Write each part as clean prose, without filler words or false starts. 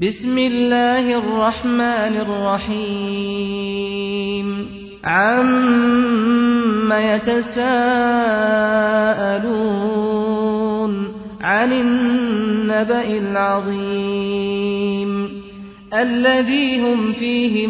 بسم الله الرحمن الرحيم عَمَّ يتساءلون عن النبأ العظيم الذي هم فيه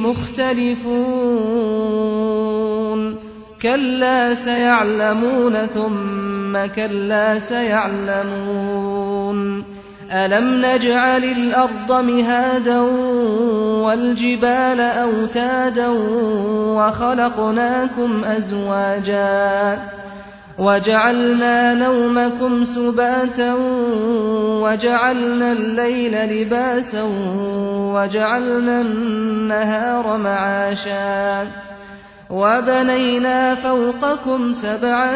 مختلفون كلا سيعلمون ثم كلا سيعلمون ألم نجعل الأرض مهادا والجبال أوتادا وخلقناكم أزواجا وجعلنا نومكم سباتا وجعلنا الليل لباسا وجعلنا النهار معاشا وبنينا فوقكم سبعا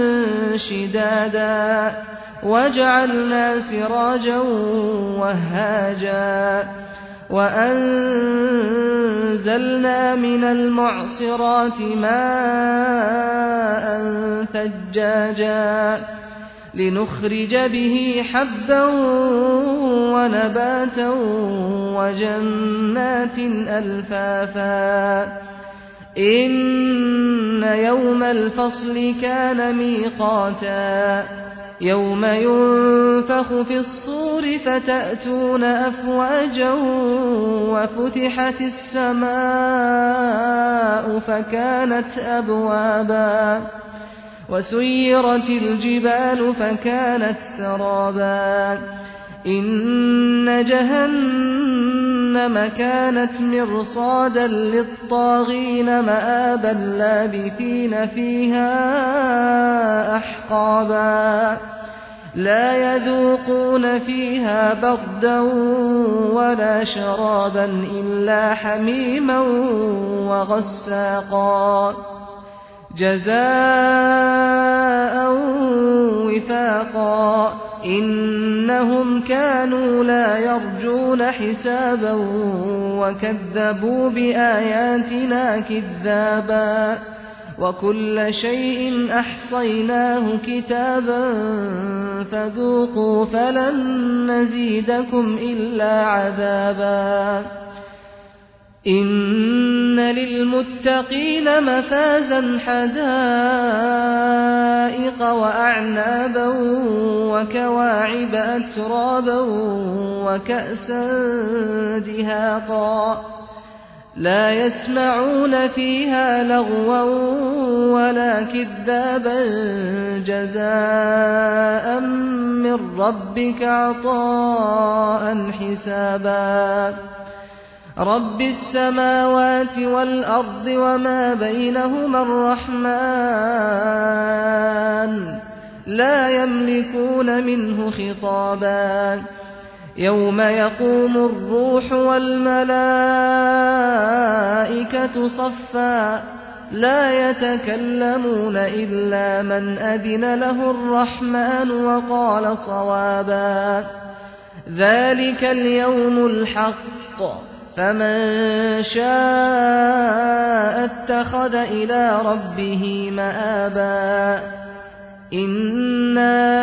شدادا وجعلنا سراجا وهاجا وأنزلنا من المعصرات ماء ثجاجا لنخرج به حبا ونباتا وجنات ألفافا إن يوم الفصل كان ميقاتا يوم ينفخ في الصور فتأتون أفواجا وفتحت السماء فكانت أبوابا وسيرت الجبال فكانت سرابا إن جهنم كانت مرصادا للطاغين مآبا لابثين فيها أحقابا لا يذوقون فيها بردا ولا شرابا إلا حميما وغساقا جزاء وفاقا إنهم كانوا لا يرجون حسابا وكذبوا بآياتنا كذابا وكل شيء أحصيناه كتابا فذوقوا فلن نزيدكم إلا عذابا إن للمتقين مفازا حدائق وأعنابا وكواعب أترابا وكأسا دهاقا لا يسمعون فيها لغوا ولا كذابا جزاء من ربك عطاء حسابا رب السماوات والأرض وما بينهما الرحمن لا يملكون منه خطابا يوم يقوم الروح والملائكة صفا لا يتكلمون إلا من أذن له الرحمن وقال صوابا ذلك اليوم الحق فمن شاء اتخذ إلى ربه مآبا إنا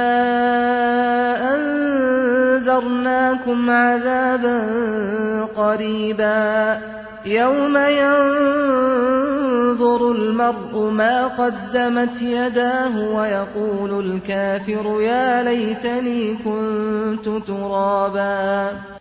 أنذرناكم عذابا قريبا يوم ينظر المرء ما قدمت يداه ويقول الكافر يا ليتني كنت ترابا